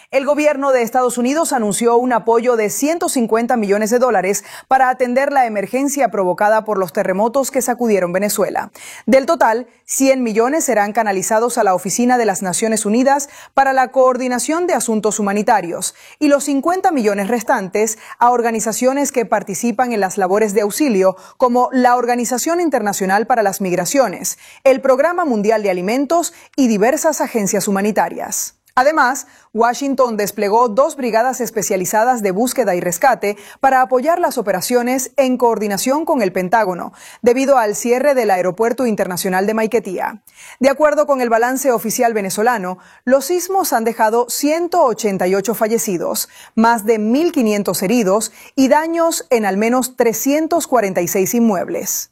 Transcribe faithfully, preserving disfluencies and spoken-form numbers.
El gobierno de Estados Unidos anunció un apoyo de ciento cincuenta millones de dólares para atender la emergencia provocada por los terremotos que sacudieron Venezuela. Del total, cien millones serán canalizados a la Oficina de las Naciones Unidas para la Coordinación de Asuntos Humanitarios y los cincuenta millones restantes a organizaciones que participan en las labores de auxilio, como la Organización Internacional para las Migraciones, el Programa Mundial de Alimentos y diversas agencias humanitarias. Además, Washington desplegó dos brigadas especializadas de búsqueda y rescate para apoyar las operaciones en coordinación con el Pentágono, debido al cierre del Aeropuerto Internacional de Maiquetía. De acuerdo con el balance oficial venezolano, los sismos han dejado ciento ochenta y ocho fallecidos, más de mil quinientos heridos y daños en al menos trescientos cuarenta y seis inmuebles.